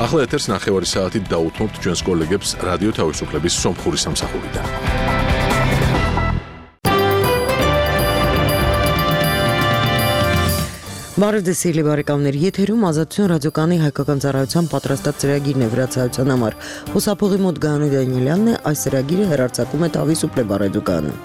Ახლა ეთერს 9 საათით დაუთმობთ ჩვენს კოლეგებს რადიო თავისუფლების სომხური სამსახურიდან. Բարև սիրելի բարեկամներ, եթերում ազատություն ռադիոկայանի հայկական ծառայության պատրաստած ծրագիրն է վրացայության համար։ Հուսափողի մոտ Գայանե Դանիելյանն է, այս ծրագիրը հեռարձակում է Თავისუფლება ռադիոկայանը։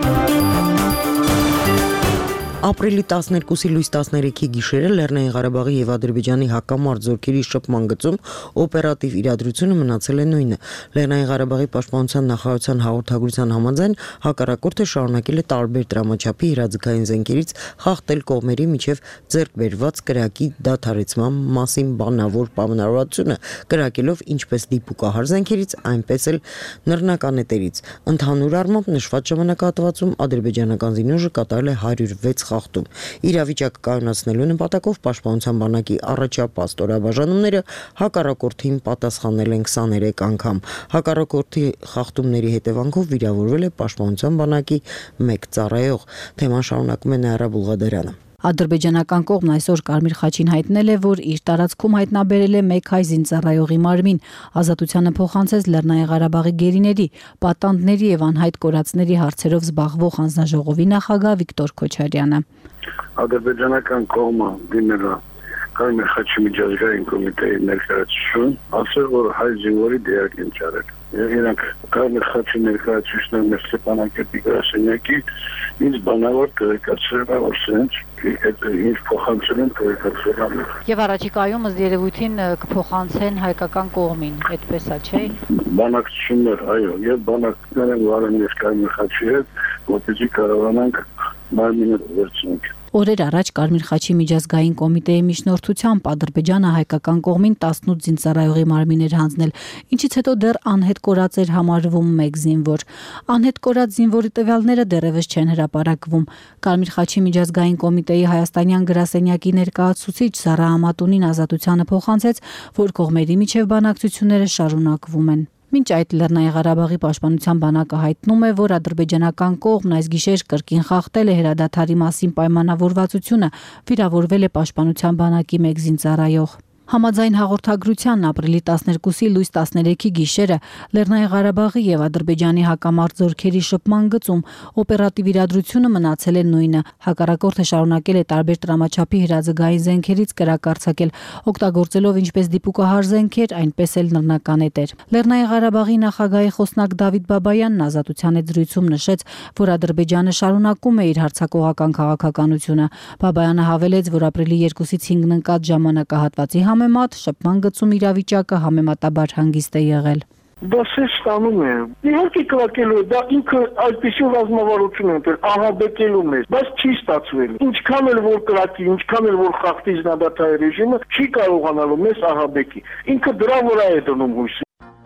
Ապրիլի 12-ի լույս 13-ի գիշերը Լեռնային Ղարաբաղի եւ Ադրբեջանի հակամարտ զորքերի շփման գծում օպերատիվ իրադրությունը մնացել է նույնը։ Լեռնային Ղարաբաղի պաշտպանության նախարարության հաղորդագրության համաձայն հակառակորդը շարունակել է տարբեր դրամաչափի իրազեկային զենքերից խախտել կողմերի միջև ձեռք բերված կրակի դադարեցման մասին բանավոր պայմանավորվածությունը, կրակելով ինչպես դիպուկահար զենքերից, այնպես էլ նռնականետերից։ Ընդհանուր առմամբ նշված ժամանակահատվածում ադրբեջանական զինուժը կատարել է 106 խախտում։ Իրավիճակը կայունացնելու նպատակով պաշտպանության բանակի առաջապահ ստորաբաժանումները հակառակորդին պատասխանել են 23 անգամ։ Հակառակորդի խախտումների հետևանքով վիրավորվել է պաշտպանության բանակի 1 ծառայող։ Թեման շարունակում է Նայրա Բուլղադարյանը։ Ադրբեջանական կողմն այսօր Կարմիր խաչին հայտնել է, որ իր տարածքում հայտնաբերել է 1 հայ զինծառայողի մարմին։ Ազատությանը փոխանցեց Լեռնային Ղարաբաղի գերիների, պատանդների եւ անհայտ կորածների հարցերով զբաղվող հանձնաժողովի նախագահ Վիկտոր Քոչարյանը։ Ադրբեջանական կողմը դիմել է Կարմիր խաչի միջազգային կոմիտեի ներկայացուցիչին, ասել, որ հայ զինվորի դերակ են ճարել։ Իրանք Կարմիր խաչի ներկայացուցիչներն մեր Ստեփանակերտի գրասենյակի ինձ բանավոր տեղեկացրել են, որ սենց ինձ փոխանցել են տեղեկացրել։ Եվ առաջիկայում ըստ երևույթին կփոխանցեն հայկական կողմին, այդպես է, չէ՞։ Բանակցություններ, այո, եւ բանակցություններ են վարել մեր Կարմիր խաչի հետ, որպեսզի կարողանանք մարմինը վերցնենք։ Օրեր առաջ Կարմիր խաչի միջազգային կոմիտեի միջնորդությամբ Ադրբեջանը հայկական կողմին 18 զինծառայողի մարմիններ հանձնել, ինչից հետո դեռ անհետ կորած էր համարվում 1 զինվոր։ Անհետ կորած զինվորի տվյալները դեռևս չեն հրապարակվում։ Կարմիր խաչի միջազգային կոմիտեի հայաստանյան գրասենյակի ներկայացուցիչ Զարա Ամատունին Ազատությանը փոխանցեց, որ կողմերի միջև բանակցությունները շարունակվում են։ Մինչ այդ Լեռնային Ղարաբաղի պաշտպանության բանակը հայտնում է, որ ադրբեջանական կողմն այս գիշեր կրկին խախտել է հրադադարի մասին պայմանավորվածությունը, վիրավորվել է պաշտպանության բանակի 1 զինծառայող։ Համաձայն հաղորդագրության ապրիլի 12-ի լույս 13-ի գիշերը Լեռնային Ղարաբաղի եւ Ադրբեջանի հակամարտ զորքերի շփման գծում օպերատիվ իրադրությունը մնացել է նույնը։ Հակառակորդը շարունակել է տարբեր տրամաչափի հրաձգային զենքերից կրակ արձակել, օգտագործելով ինչպես դիպուկահար զենքեր, այնպես էլ նռնականետեր։ Լեռնային Ղարաբաղի նախագահի խոսնակ Դավիթ Բաբայանն Ազատության հետ զրույցում նշեց, որ Ադրբեջանը շարունակում է իր հարձակողական քաղաքականությունը։ Բաբայանը հավելեց, որ ապրիլի 2-ից 5-ն ընկած ժամանակահատվածի համեմատ շփման գծում իրավիճակը համեմատաբար հանգիստ է եղել։ Դա ստանում է։ Իհարկե կրակելու է, դա ինքը այսպեսի ռազմավարություն է ընտրել, ահաբեկելու մեզ, բայց չի ստացվել։ Ինչքան էլ որ կրակի, ինչքան էլ որ խախտի զինադատարի ռեժիմը, չի կարողանալու մեզ ահաբեկի։ Ինքը դրա վրա է դնում հույս։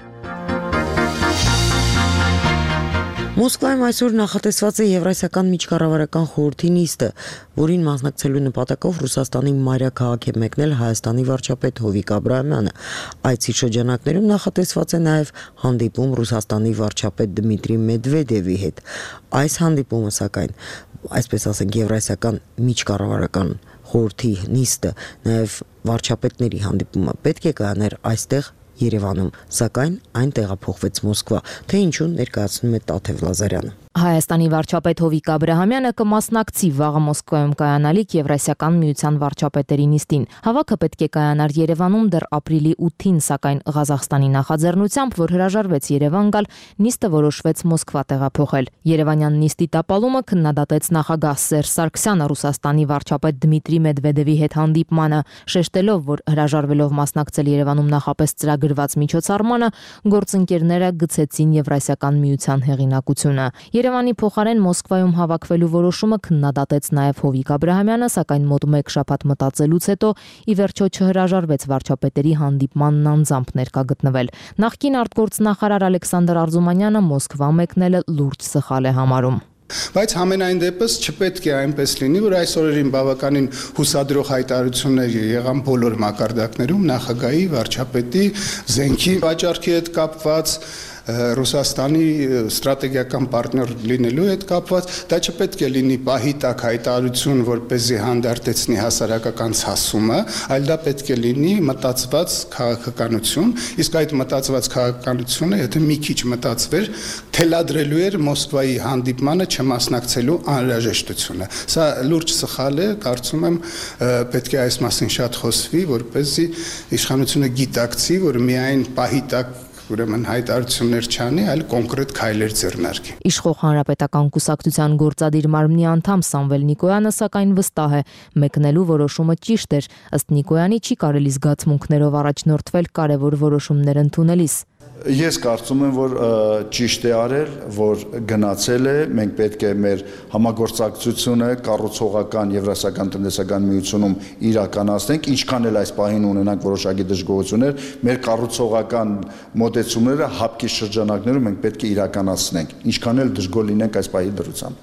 Մոսկվայում այսօր նախատեսված է Եվրասիական միջկառավարական խորհրդի նիստը, որին մասնակցելու նպատակով Ռուսաստանի մայրաքաղաք է մեկնել Հայաստանի վարչապետ Հովիկ Աբրահամյանը։ Այցի շրջանակներում նախատեսված է նաև հանդիպում Ռուսաստանի վարչապետ Դմիտրի Մեդվեդևի հետ։ Այս հանդիպումը, սակայն, այսպես ասենք, Եվրասիական միջկառավարական խորհրդի նիստը, նաև վարչապետների հանդիպումը պետք է կայաներ այստեղ Երևանում, սակայն այն տեղափոխվեց Մոսկվա, թե ինչու ներկայացնում է Տաթև Լազարյանը։ Հայաստանի վարչապետ Հովիկ Աբրահամյանը կմասնակցի վաղը Մոսկվայում կայանալիք Եվրասիական միության վարչապետերի նիստին։ Հավաքը պետք է կայանար Երևանում դեռ ապրիլի 8-ին, սակայն Ղազախստանի նախաձեռնությամբ, որ հրաժարվեց Երևան գալ, նիստը որոշվեց Մոսկվա տեղափոխել։ Երևանյան նիստի տապալումը քննադատեց նախագահ Սերժ Սարգսյանը Ռուսաստանի վարչապետ Դմիտրի Մեդվեդևի հետ հանդիպմանը, շեշտելով, որ հրաժարվելով մասնակցել Երևանում նախապես ծրագրված միջոցառմանը, գործընկերները գցեցին Եվրասիական միության հեղինակությունը։ Երևանի փոխարեն Մոսկվայում հավաքվելու որոշումը քննադատեց նաև Հովիկ Աբրահամյանը, սակայն մոտ 1 շաբաթ մտածելուց հետո ի վերջո չհրաժարվեց վարչապետերի հանդիպմանն անձամբ ներկա գտնվել։ Նախկին արտգործնախարար Ալեքսանդր Արզումանյանը Մոսկվա մեկնելը լուրջ սխալ է համարում։ Բայց համենայն դեպս չպետք է այնպես լինի, որ այս օրերին բավականին հուսադրող հայտարարություններ եղան բոլոր մակարդակներում նախագահի, վարչապետի, զենքի վաճառքի հետ կապված, Ռուսաստանի ստրատեգիական պարտներ լինելու հետ կապված, դա չպետք է լինի պահի տակ հայտարարություն, որպեսզի հանդարտեցնի հասարակական ցասումը, այլ դա պետք է լինի մտածված քաղաքականություն, իսկ այդ մտածված քաղաքականությունը, եթե մի քիչ մտածվեր, թելադրելու էր Մոսկվայի հանդիպմանը չմասնակցելու անհրաժեշտությունը։ Սա լուրջ սխալ է, կարծում եմ պետք է այս մասին շատ խոսվի, որպեսզի իշխանությունը գիտակցի, որ միայն պահի տակ ուրեմն հայտարարություններ չանի, այլ կոնկրետ քայլեր ձեռնարկի։ Իշխող հանրապետական կուսակցության գործադիր մարմնի անդամ Սամվել Նիկոյանը սակայն վստահ է, մեկնելու որոշումը ճիշտ էր, ըստ Նիկոյանի չի կարելի զգացմունքներով առաջնորդվել կարևոր որոշումներ ընդունելիս։ Ես կարծում եմ, որ ճիշտ է արել, որ գնացել է, մենք պետք է մեր համագործակցությունը կառուցողական Եվրասիական տնտեսական միությունում իրականացնենք, ինչքան էլ այս պահին ունենանք որոշակի դժգոհություններ, մեր կառուցողական մոտեցումները հապկի շրջանակներում մենք պետք է իրականացնենք, ինչքան էլ դժգոհ լինենք այս պահի դրությամբ։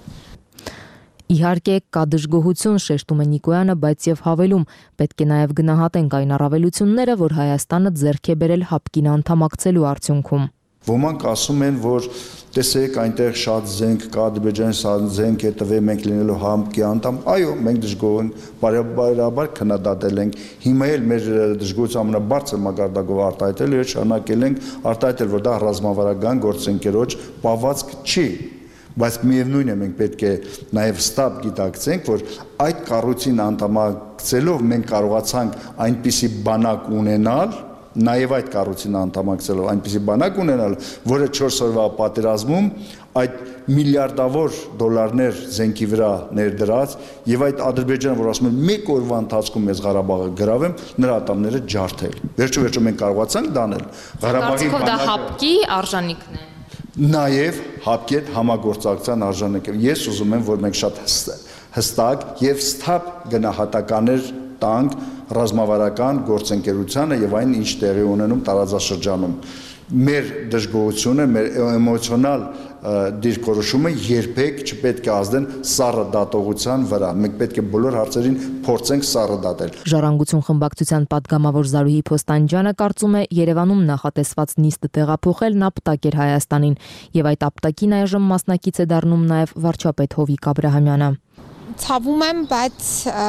Իհարկե կա դժգոհություն, շեշտում է Նիկոյանը, բայց եւ հավելում, պետք է նաեւ գնահատենք այն առավելությունները, որ Հայաստանը ձեռք է բերել հապկին անդամակցելու արդյունքում։ Ոմանք ասում են, որ տեսեք, այնտեղ շատ զենք կա, Ադրբեջանի զենք է տվել, մենք լինելու հապկի անդամ, այո, մենք դժգոհ ենք, բարեբարաբար քննադատել ենք, հիմա էլ մեր դժգոհության ամենաբարձր մակարդակով արտահայտել եւ շարունակել ենք արտահայտել, որ դա ռազմավարական գործընկերոջ պահվածք չի։ Բայց միևնույն է մենք պետք է նաև ստապ գիտակցենք, որ այդ կառույցին անդամակցելով մենք կարողացանք այնպիսի բանակ ունենալ, նաև այդ կառույցին անդամակցելով այնպիսի բանակ ունենալ, որը 4 օրվա պատերազմում այդ միլիարդավոր դոլարներ զենքի վրա ներդրած եւ այդ Ադրբեջանը, որ ասում են մեկ օրվա ընթացքում ես Ղարաբաղը գրավեմ, նրա ատամները ջարդել։ Վերջո մենք կարողացանք դանել Ղարաբաղի բանակը։ Դա հապկի արժանիքն է։ Նաև հապկի հետ համագործակցության արժանիք է։ Ես ուզում եմ, որ մենք շատ հստակ եւ սթափ գնահատականներ տանք ռազմավարական գործընկերությանը եւ այն ինչ տեղի ունենում տարածաշրջանում։ Մեր դժգոհությունը, մեր էմոցիոնալ դիրքորոշումը երբեք չպետք է ազդեն սառը դատողության վրա։ Մենք պետք է բոլոր հարցերին փորձենք սառը դատել։ Ժառանգություն խմբակցության падգամավոր Զարուհի Փոստանջյանը կարծում է, Երևանում նախատեսված նիստը տեղափոխելն ապտակ էր Հայաստանին, եւ այդ ապտակին այժմ մասնակից է դառնում նաեւ վարչապետ Հովիկ Աբրահամյանը։ Ցավում եմ, բայց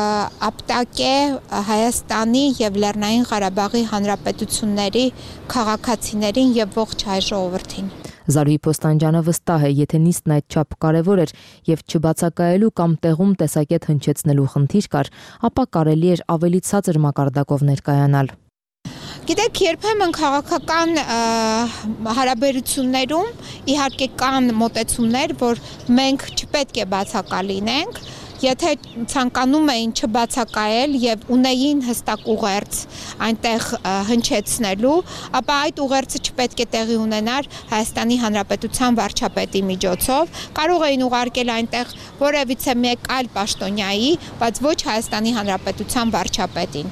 ապտակ է Հայաստանի եւ Լեռնային Ղարաբաղի հանրապետությունների քաղաքացիներին եւ ողջ հայ ժողովրդին։ Զարուհի Փոստանջյանը վստահ է, եթե նիստն այդչափ կարևոր էր եւ չբացակայելու կամ տեղում տեսակետ հնչեցնելու խնդիր կար, ապա կարելի էր ավելի ցածր մակարդակով ներկայանալ։ Գիտեք, երբեմն քաղաքական հարաբերություններում իհարկե կան մոտեցումներ, որ մենք չպետք է բացակա լինենք, եթե ցանկանում էին չբացակայել եւ ունեին հստակ ուղերձ այնտեղ հնչեցնելու, ապա այդ ուղերձը չպետք է տեղի ունենար Հայաստանի Հանրապետության վարչապետի միջոցով, կարող էին ուղարկել այնտեղ որևիցե մեկ այլ պաշտոնյայի, բայց ոչ Հայաստանի Հանրապետության վարչապետին։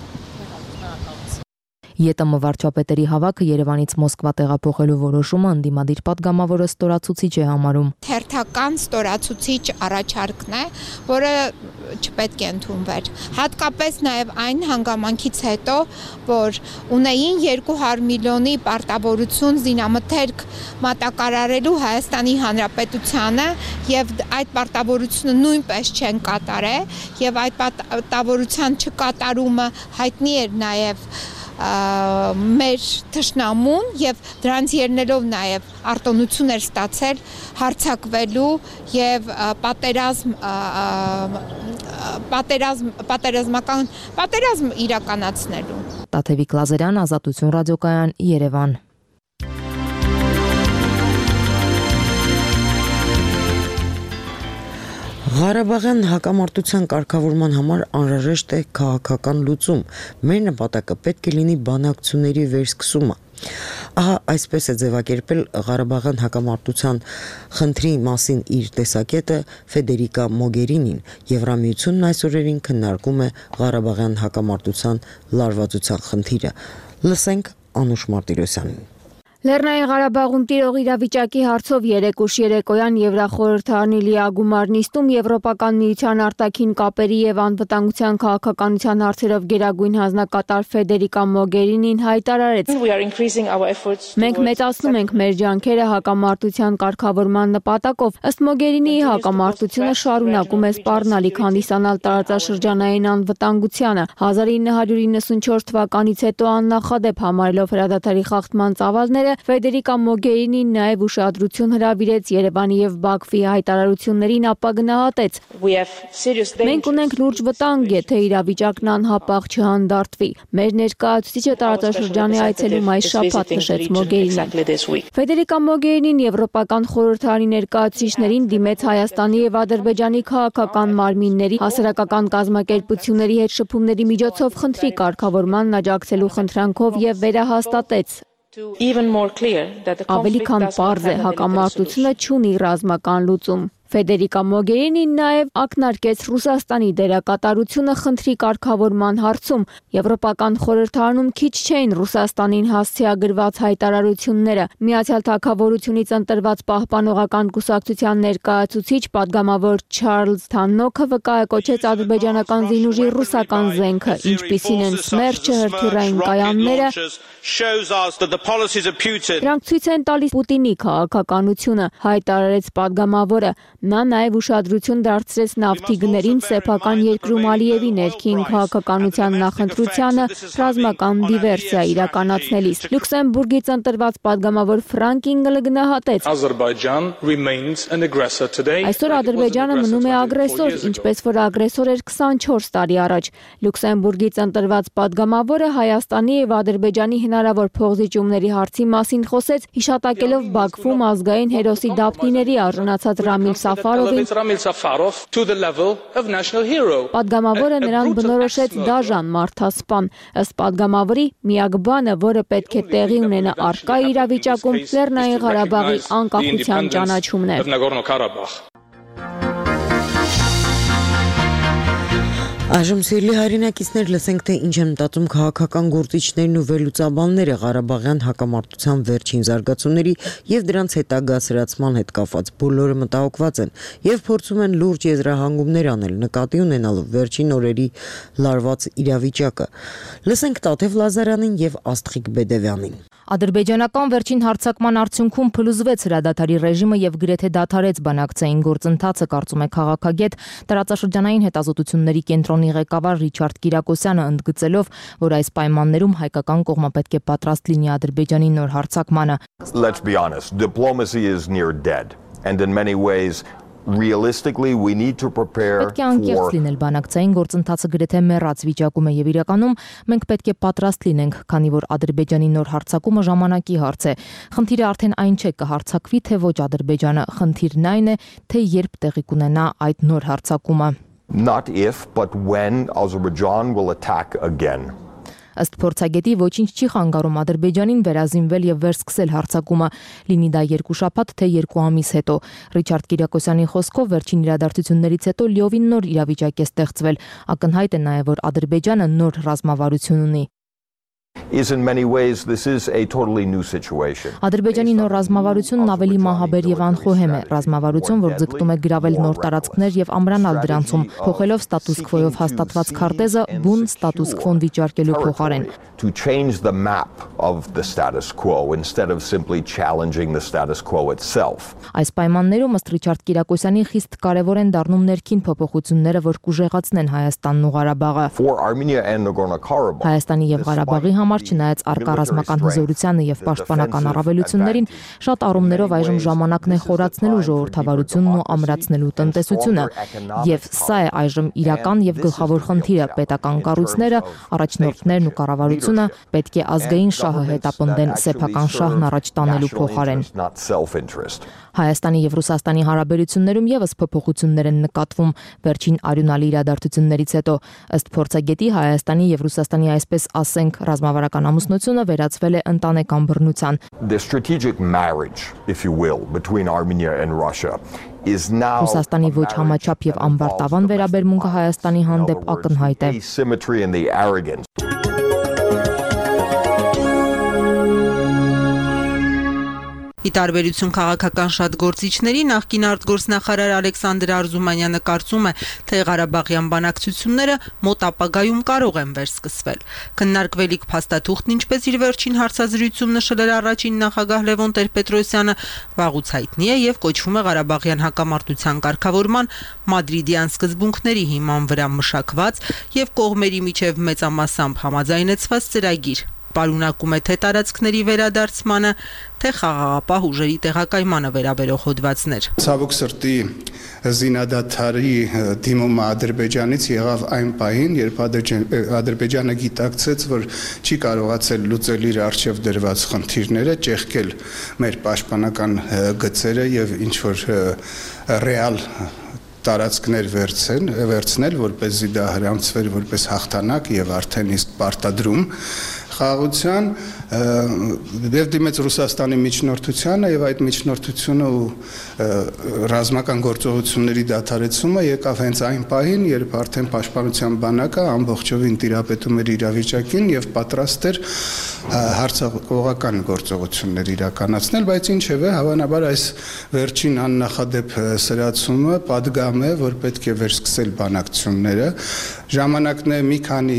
ԵՏՄ վարչապետերի հավաքը Երևանից Մոսկվա տեղափոխելու որոշումը ընդդիմադիր падգամավորը ստորացուցիչ է համարում։ Թերթական ստորացուցիչ առաջարկն է, որը չպետք է ընդունվեր։ Հատկապես նաև այն հանգամանքից հետո, որ ունեին 200 միլիոնի պարտավորություն զինամթերք մատակարարելու Հայաստանի Հանրապետությանը եւ այդ պարտավորությունը նույնպես չեն կատարել եւ այդ պարտավորության չկատարումը հայտնի էր նաև մեր թշնամուն եւ դրանց ելնելով նաեւ արտոնություն էր ստացել հարձակվելու եւ պատերազմ իրականացնելու։ Տաթևիկ Լազարյան, Ազատություն ռադիոկայան, Երևան։ Ղարաբաղյան հակամարտության կարգավորման համար անհրաժեշտ է քաղաքական լուծում։ Մեր նպատակը պետք է լինի բանակցությունների վերսկսումը։ Ահա այսպես է ձևակերպել Ղարաբաղյան հակամարտության խնդրի մասին իր տեսակետը Ֆեդերիկա Մոգերինին։ Եվրամիությունն այս օրերին քննարկում է Ղարաբաղյան հակամարտության լարվածության խնդիրը։ Լսենք Անուշ Մարտիրոսյանին։ Լեռնային Ղարաբաղում տիրող իրավիճակի հարցով երեկուշ երեկոյան Եվրախորհրդարանի լիագումար նիստում Եվրոպական միության արտաքին կապերի եւ անվտանգության քաղաքականության հարցերով գերագույն հանձնակատար Ֆեդերիկա Մոգերինին հայտարարեց. Մենք մեծացնում ենք մեր ջանքերը հակամարտության կարգավորման նպատակով։ Ըստ Մոգերինիի հակամարտությունը շարունակում է սպառնալիք հանդիսանալ տարածաշրջանային անվտանգությանը։ 1994 թվականից հետո աննախադեպ համարելով հրադադարի խախտման ծավալները Ֆեդերիկա Մոգերինին նաև ուշադրություն հրավիրեց Երևանի եւ Բաքվի հայտարարություններին, ապա գնահատեց. Մենք ունենք լուրջ վտանգ, եթե իրավիճակն անհապաղ չհանդարտվի։ Մեր ներկայացուցիչը տարածաշրջանի այցելում այս շաբաթ նշեց Մոգերինին։ Ֆեդերիկա Մոգերինին Եվրոպական խորհրդարանի ներկայացուցիչներին դիմեց Հայաստանի եւ Ադրբեջանի քաղաքական մարմինների, հասարակական կազմակերպությունների հետ շփումների միջոցով խնդրի կարգավորման աջակցելու խնդրանքով եւ վերահաստատեց. Ավելի քան պարզ է, հակամարտությունը չունի ռազմական լուծում։ Ֆեդերիկա Մոգերինին նաև ակնարկեց Ռուսաստանի դերակատարությունը խնդրի կարգավորման հարցում։ Եվրոպական խորհրդարանում քիչ չէին Ռուսաստանին հասցեագրված հայտարարությունները։ Միացյալ Թագավորությունից ընտրված պահպանողական կուսակցության ներկայացուցիչ պատգամավոր Չարլզ Թաննոքը վկայակոչեց ադրբեջանական զինուժի ռուսական զենքը, ինչպիսին են Սմերչը, հրթիռային կայանները։ Դրանք ցույց են տալիս Պուտինի քաղաքականությունը, հայտարարեց պատգամավորը։ Նա նաև ուշադրություն դարձրեց նավթի գներին սեփական երկրում Ալիևի ներքին քաղաքականության նախընտրությանը ռազմական դիվերսիա իրականացնելիս։ Լյուքսեմբուրգից ընտրված պատգամավոր Ֆրանկ Ինգլը գնահատեց. Այսօր Ադրբեջանը մնում է ագրեսոր, ինչպես որ ագրեսոր էր 24 տարի առաջ։ Լյուքսեմբուրգից ընտրված պատգամավորը Հայաստանի եւ Ադրբեջանի հնարավոր փոխզիջումների հարցի մասին խոսեց, հիշատակելով Բաքվում ազգային հերոսի դափնիների արժանացած Ռամիլ Պատգամավորը նրան բնորոշեց դաժան մարդասպան։ Ըստ պատգամավորի, միակ բանը, որը պետք է տեղի ունենա առկա իրավիճակում, Լեռնային Ղարաբաղի անկախության ճանաչումն է։ Այժմ սիրելի հայրենակիցներ, լսենք, թե ինչ են մտածում քաղաքական գործիչներն ու վերլուծաբանները Ղարաբաղյան հակամարտության վերջին զարգացումների եւ դրանց հետագա սրացման հետ կապված։ Բոլորը մտահոգված են եւ փորձում են լուրջ եզրահանգումներ անել, նկատի ունենալով վերջին օրերի լարված իրավիճակը։ Լսենք Տաթև Լազարյանին եւ Աստղիկ Բեդևյանին։ Ադրբեջանական վերջին հարձակման արդյունքում փլուզվեց հրադադարի ռեժիմը եւ գրեթե դադարեց բանակցային գործընթացը, կարծում է քաղաքագետ, տարածաշրջանային հետազոտությունների կենտրոնի ղեկավար Ռիչարդ Կիրակոսյանը, ընդգծելով, որ այս պայմաններում հայկական կողմը պետք է պատրաստ լինի Ադրբեջանի նոր հարձակմանը։ Let's be honest, diplomacy is near dead, and in many ways realistically we need to prepare Պետք է անկեղծ լինել, բանակցային գործընթացը գրեթե մեռած վիճակում է եւ իրականում մենք պետք է պատրաստ լինենք, քանի որ Ադրբեջանի նոր հարձակումը ժամանակի հարց է։ Խնդիրը արդեն այն չէ կհարձակվի թե ոչ Ադրբեջանը, խնդիրն այն է, թե երբ տեղի կունենա այդ նոր հարձակումը։ Not if, but when Azerbaijan will attack again. Ըստ փորձագետի ոչինչ չի խանգարում Ադրբեջանին վերազինվել եւ վերսկսել հարձակումը, լինի դա 2 շաբաթ թե 2 ամիս հետո։ Ռիչարդ Կիրակոսյանի խոսքով վերջին իրադարձություններից հետո լիովին նոր իրավիճակ է ստեղծվել։ Ակնհայտ է նաեւ, որ Ադրբեջանը նոր ռազմավարություն ունի։ In many ways this is a totally new situation. Ադրբեջանի նոր ռազմավարությունն ավելի մահաբեր եւ անխոհեմ է, ռազմավարություն, որ ձգտում է գրավել նոր տարածքներ եւ ամրանալ դրանցում, փոխելով ստատուս քվոյով հաստատված քարտեզը բուն ստատուս քվոն վիճարկելու փոխարեն։ To change the map of the status quo instead of simply challenging the status quo itself. Այս պայմաններում ըստ Ռիչարդ Կիրակոսյանի խիստ կարևոր են դառնում ներքին փոփոխությունները, որ կուժեղացնեն Հայաստանն ու Ղարաբաղը։ For Armenia and Nagorno-Karabakh. Հայաստանի եւ Ղարաբաղի համար չնայած առկա ռազմական հզորությանը եւ պաշտպանական առավելություններին, շատ առումներով այժմ ժամանակն է խորացնելու ժողովրդավարությունն ու ամրացնելու տնտեսությունը։ Եվ սա է այժմ իրական եւ գլխավոր խնդիրը՝ պետական կառույցները, առաջնորդներն ու կառավարությունը պետք է ազգային շահը հետապնդեն սեփական շահն առաջ տանելու փոխարեն։ Հայաստանի եւ Ռուսաստանի հարաբերություններում եւս փոփոխություններ են նկատվում վերջին արյունալի իրադարձություններից հետո։ Ըստ փորձագետի Հայաստանի եւ Ռուսաստանի այսպես ասենք ռազմավարական ամուսնությունը վերածվել է ընտանեկան բռնության։ The strategic marriage, if you will, between Armenia and Russia is now Ռուսաստանի ոչ համաչափ եւ ամբարտավան վերաբերմունքը Հայաստանի հանդեպ ակնհայտ է։ Asymmetry and the arrogance Ի տարբերություն քաղաքական շատ գործիչների, նախկին արտգործնախարար Ալեքսանդր Արզումանյանը կարծում է, թե Ղարաբաղյան բանակցությունները մոտ ապագայում կարող են վերսկսվել։ Քննարկվելիք փաստաթուղթն, ինչպես իր վերջին հարցազրույցում նշել էր առաջին նախագահ Լևոն Տեր-Պետրոսյանը, վաղուց հայտնի է եւ կոչվում է Ղարաբաղյան հակամարտության կարգավորման մադրիդյան սկզբունքների հիման վրա մշակված եւ կողմերի միջև մեծամասամբ համաձայնեցված ծրագիր։ Պարունակում է թե տարածքների վերադարձմանը, թե խաղաղապահ ուժերի տեղակայմանը վերաբերող հոդվածներ։ Ցավոք սրտի զինադադարի դիմումը Ադրբեջանից եղավ այն պահին, երբ Ադրբեջանը գիտակցեց, որ չի կարողացել լուծել իր արժև դրված խնդիրները, ճեղքել մեր պաշտպանական գծերը եւ ինչ որ ռեալ տարածքներ վերցնել, որպեսզի դա հрамցվեր որպես հաղթանակ եւ արդեն իսկ պարտադրում խաղաղության եւ դիմեց Ռուսաստանի միջնորդությանը եւ այդ միջնորդությունը ու ռազմական գործողությունների դադարեցումը եկավ հենց այն պահին, երբ արդեն պաշտպանության բանակը ամբողջովին տիրապետում էր իրավիճակին եւ պատրաստ էր հարձակողական գործողություններ իրականացնել, բայց ինչևէ հավանաբար այս վերջին աննախադեպ սրացումը պատգամ է, որ պետք է վերսկսել բանակցությունները։ Ժամանակն է մի քանի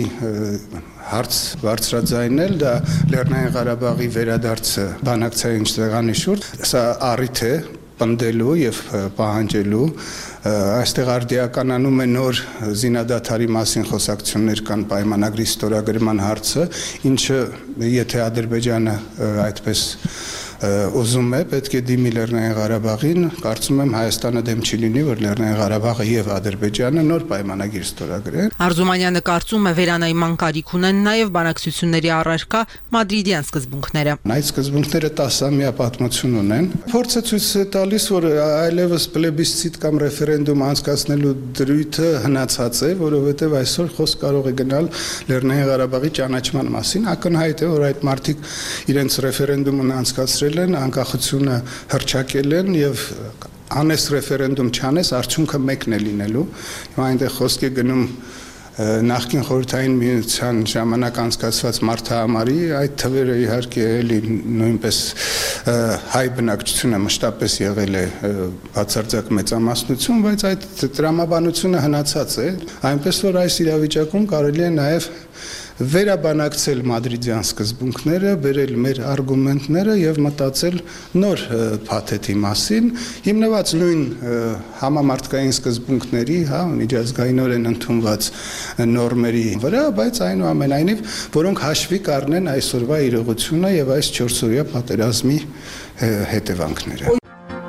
հարց բարձրաձայնել, դա Լեռնային Ղարաբաղի վերադարձը բանակցային սեղանի շուրջ, սա առիթ է պնդելու եւ պահանջելու, այստեղ արդիականանում է նոր զինադադարի մասին խոսակցություններ կան պայմանագրի ստորագրման հարցը, ինչը եթե Ադրբեջանը այդպես ուզում է, պետք է դիմի Լեռնային Ղարաբաղին, կարծում եմ Հայաստանը դեմ չի լինի, որ Լեռնային Ղարաբաղը եւ Ադրբեջանը նոր պայմանագիր ստորագրեն։ Արզումանյանը կարծում է վերանայման կարիք ունեն նաեւ բանակցությունների առարկա մադրիդյան սկզբունքները։ Այդ սկզբունքները 10-ամյա պատմություն ունեն։ Փորձը ցույց է տալիս, որ այլևս պլեբիսցիտ կամ ռեֆերենդում անցկացնելու դրույթը հնացած է, որովհետեւ այսօր խոսք կարող է գնալ Լեռնային Ղարաբաղի ճանաչման մասին։ Ակնհայտ է, որ այդ մարդիկ իրենց ռեֆերենդումն անցկացրել են, անկախությունը հռչակել են եւ անես ռեֆերենդում չանես, արդյունքը մեկն է լինելու։ Հիմա այնտեղ խոսք է գնում նախկին խորհրդային միության ժամանակ անցկացված մարտահամարի, այդ թվերը իհարկե էլի նույնպես հայ բնակչությունը մշտապես եղել է բացարձակ մեծամասնություն, բայց այդ տրամաբանությունը հնացած է, այնպես որ այս իրավիճակում կարելի է նաև վերաբանակցել մադրիդյան սկզբունքները, բերել մեր արգումենտները եւ մտածել նոր փաթեթի մասին, հիմնված նույն համամարտկային սկզբունքների, միջազգայինորեն ընդունված նորմերի վրա, բայց այնուամենայնիվ, որոնք հաշվի կառնեն այսօրվա իրողությունը եւ այս 4-օրյա պատերազմի հետևանքները։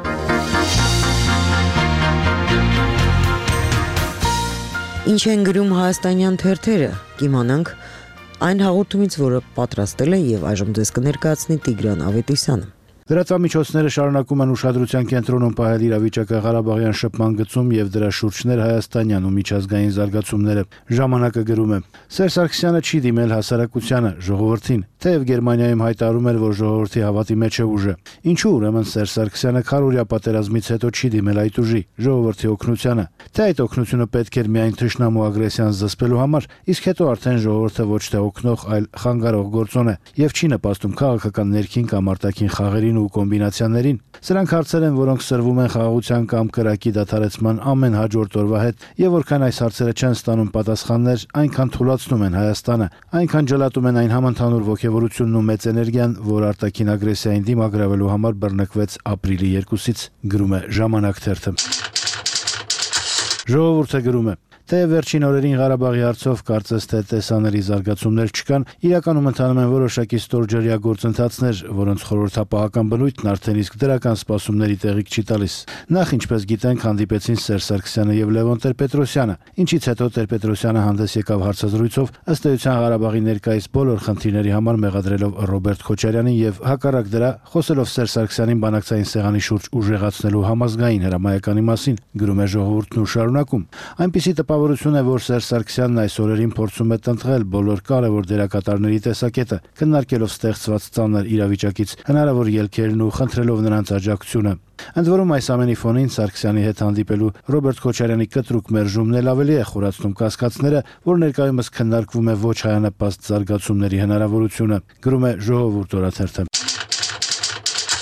Ինչ են գրում հայաստանյան թերթերը, կիմանանք այն հաղորդումից, որը պատրաստել է եւ այժմ ձեզ կներկայացնի Տիգրան Ավետիսյանը։ Լրատվամիջոցները շարունակում են ուշադրության կենտրոնում պահել իրավիճակը Ղարաբաղյան շփման գծում եւ դրա շուրջներ հայաստանյան ու միջազգային զարգացումները։ Ժամանակը գրում է. Սերժ Սարգսյանը չի դիմել հասարակությանը, ժողովրդին, թեև Գերմանիայում հայտարարում էր, որ ժողովրդի հավատի մեջ է ուժը։ Ինչու ուրեմն Սերժ Սարգսյանը քարորյա պատերազմից հետո չի դիմել այդ ուժի, ժողովրդի օգնությանը։ Թե այդ օգնությունը պետք էր միայն թշնամու ագրեսիան զսպելու համար, իսկ հետո արդեն ժողովուրդը ոչ թե օգնող, այլ խանգարող գործոն է եւ չի նպաստում քաղաքական ներքին կամ արտաքին խաղերին ու կոմբինացիաներին։ Սրանք հարցեր են, որոնք սրվում են խաղաղության կամ կրակի դադարեցման ամեն հաջորդ օրվա հետ, եւ որքան այս հարցերը չեն ստանում պատասխաններ, այնքան թուլացնում են Հայաստանը, այնքան ջլատում են այն համընդհանուր ոգևորությունն ու մեծ էներգիան, որ արտաքին ագրեսիային դիմագրավելու համար բռնկվեց ապրիլի 2-ից, գրում է Ժամանակ թերթը։ Ժողովուրդը գրում է. Թեև վերջին օրերին Ղարաբաղի հարցով կարծես թե տեսանելի զարգացումներ չկան, իրականում ընթանում են որոշակի ստորջրյա գործընթացներ, որոնց խորհրդապահական բնույթն արդեն իսկ դրական սպասումների տեղիք չի տալիս։ Նախ, ինչպես գիտենք, հանդիպեցին Սերժ Սարգսյանը եւ Լևոն Տեր-Պետրոսյանը, ինչից հետո Տեր-Պետրոսյանը հանդես եկավ հարցազրույցով, ըստ էության Ղարաբաղի ներկայիս բոլոր խնդիրների համար մեղադրելով Ռոբերտ Քոչարյանին եւ հակառակ դրա խոսելով Սերժ Սարգսյանին բանակցային սեղանի շուրջ ուժեղացնելու համազգային հրամայականի մասին, գրում է Ժողովուրդն ու շարունակում։ Այնպիսի տպավորություն է, որ Սերժ Սարգսյանն այս օրերին փորձում է տնտղել բոլոր կարևոր դերակատարների տեսակետը, քննարկելով ստեղծված ծանր իրավիճակից հնարավոր ելքերն ու խնդրելով նրանց աջակցությունը։ Ընդ որում այս ամենի ֆոնին Սարգսյանի հետ հանդիպելու Ռոբերտ Քոչարյանի կտրուկ մերժումն էլ ավելի է խորացնում կասկածները, որ ներկայումս քննարկվում է ոչ հայանպաստ զարգացումների հնարավորությունը, գրում է Ժողովուրդ օրաթերթը։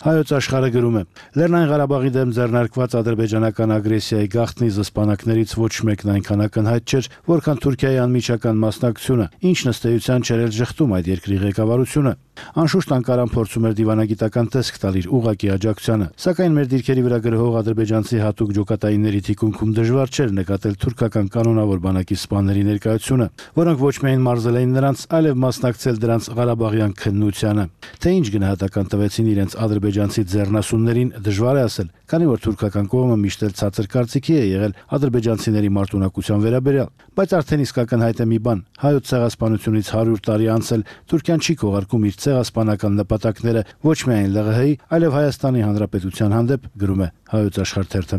Հայոց աշխարհը գրում է. Լեռնային Ղարաբաղի դեմ ձեռնարկված ադրբեջանական ագրեսիայի գաղտնի զսպանակներից ոչ մեկն այնքան ակնհայտ չէր, որքան Թուրքիայի անմիջական մասնակցությունը, ինչն ըստ էության չէր էլ ժխտում այդ երկրի ղեկավարությունը։ Անշուշտ Անկարան փորձում էր դիվանագիտական տեսք տալ իր ուղղակի աջակցությանը, սակայն մեր դիրքերի վրա գրողող ադրբեջանցի հատուկ ջոկատայինների թիկունքում դժվար չէր նկատել թուրքական կանոնավոր բանակի սպաների ներկայությունը, որոնք ոչ միայն մարզել էին նրանց, այլև մասնակցել դրանց Ղարաբաղյան քննությանը։ Թե ինչ գնահատական տվեցին իրենց ադրբեջանցի ձեռնասուններին, դժվար է ասել, քանի որ թուրքական կողմը միշտ էլ ցածր կարծիքի է եղել ադրբեջանցիների մարտունակության վերաբերյալ, բայց արդեն իսկ ակնհայտ է մի բան. հայոց ցեղասպանությունից 100 տարի անցել Թուրքիան չի քողարկում իր ցեղասպանական նպատակները ոչ միայն ԼՂՀ-ի, այլև Հայաստանի Հանրապետության հանդեպ, գրում է Հայոց աշխարհ թերթը։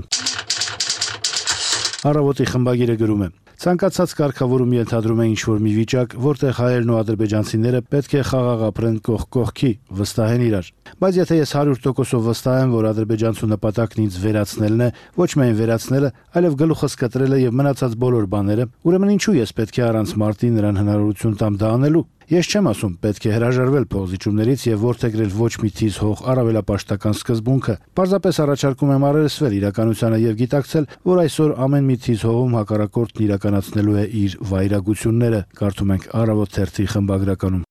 Առավոտի խմբագիրը գրում է. Ցանկացած կարգավորում ենթադրում է ինչ-որ մի վիճակ, որտեղ հայերն ու ադրբեջանցիները պետք է խաղաղ ապրեն կողք կողքի, վստահեն իրար։ Բայց եթե ես 100%-ով վստահ եմ, որ ադրբեջանցու նպատակն ինձ վերացնելն է, ոչ միայն վերացնելը, այլև գլուխս կտրելը եւ մնացած բոլոր բաները, ուրեմն ինչու ես պետք է առանց մարտի նրան հնարավորություն տամ դա անելու։ Ես չեմ ասում պետք է հրաժարվել փողզիջումներից եւ որդեգրել ոչ մի թիզ հող առավելապաշտական սկզբունքը։ Պարզապես առաջարկում եմ առերեսվել իրականությանը եւ գիտակցել, որ այսօր ամեն մի թիզ հողում հակառակորդն իրականացնելու է իր վայրագությունները, կարդում ենք Առավոտ թերթի խմբագրականում։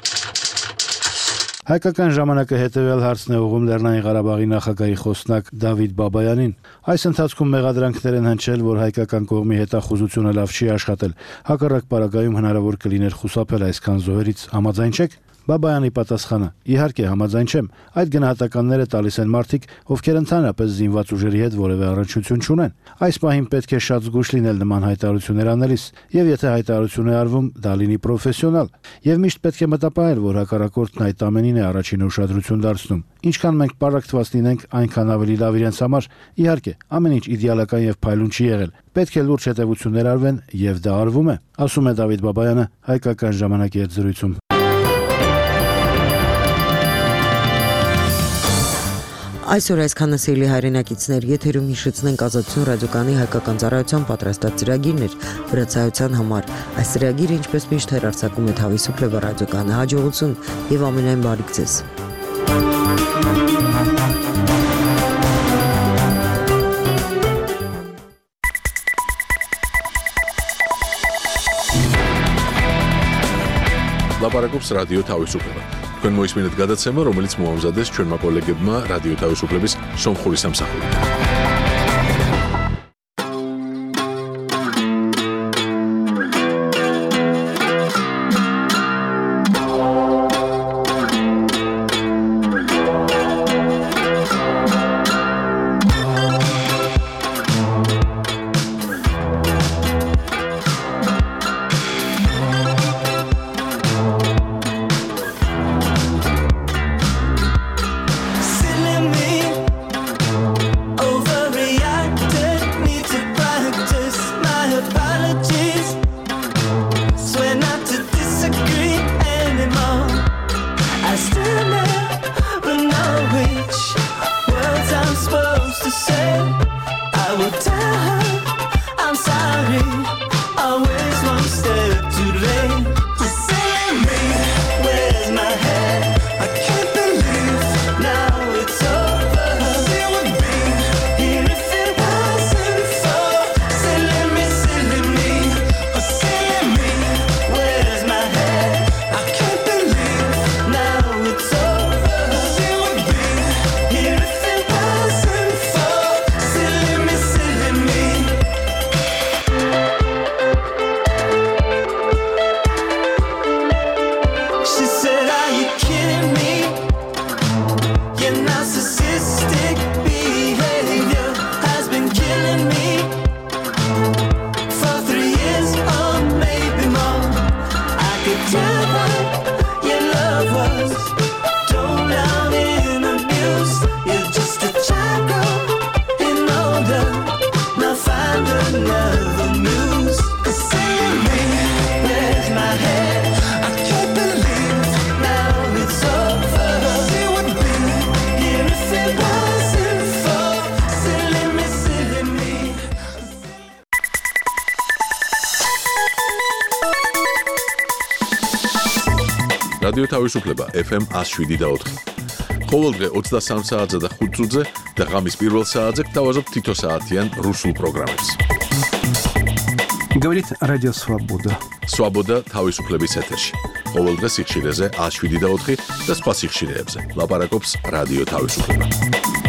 Հայկական ժամանակը հետևյալ հարցն է ուղղում Լեռնային Ղարաբաղի նախագահի խոսնակ Դավիթ Բաբայանին։ Այս ընթացքում մեղադրանքներ են հնչել, որ հայկական կողմի հետախուզությունը լավ չի աշխատել։ Հակառակ պարագայում հնարավոր կլիներ խուսափել այսքան զոհերից։ Համաձայն չեք։ Բաբայանի պատասխանը. Իհարկե համաձայն չեմ։ Այդ գնահատականները տալիս են մարդիկ, ովքեր ընդհանրապես զինված ուժերի հետ որևէ առնչություն չունեն։ Այս պահին պետք է շատ զգուշ լինել նման հայտարարություններ անելիս, եւ եթե հայտարարություն է արվում, դա լինի պրոֆեսիոնալ։ Եվ միշտ պետք է մտապահել, որ հակառակորդն այդ ամենին է առաջին ուշադրություն դարձնում։ Ինչքան մենք պարակտված լինենք, այնքան ավելի լավ իրենց համար։ Իհարկե, ամեն ինչ իդեալական եւ փայլուն չի եղել։ Պետք է լուրջ հետևություններ արվեն, եւ դա արվում է, ասում է Դավիթ Բաբայանը Հայկական ժամանակի հետ զրույցում։ Այսօր այսքանը սիրելի հայրենակիցներ, եթերում հիշեցնենք Ազատություն ռադիոկայանի հայկական ծառայության պատրաստած ծրագիրներ վրացայության համար։ Այս ծրագիրը ինչպես միշտ հեռարձակում է Թավիսուփլեվա ռադիոկայանը։ Հաջողություն եւ ամենայն բարիք ձեզ։ Լապարակობს ռադիո Թավիսուփլեվա։ Თქვენ მოისმინეთ გადაცემა, რომელიც მოამზადეს ჩვენმა კოლეგებმა რადიო თავისუფლების სომხური სამსახური. რადიო თავისუფლება FM 107.4. ყოველდღე 23 საათზე და 5 წუთზე და ღამის პირველ საათზე გთავაზობთ თითო საათიან რუსულ პროგრამებს. Говорит Радио Свобода. Свобода თავისუფლების ეთერში. ყოველდღე სიხშირეზე 107.4 და სხვა სიხშირეებზე. ლაპარაკობს რადიო თავისუფლება.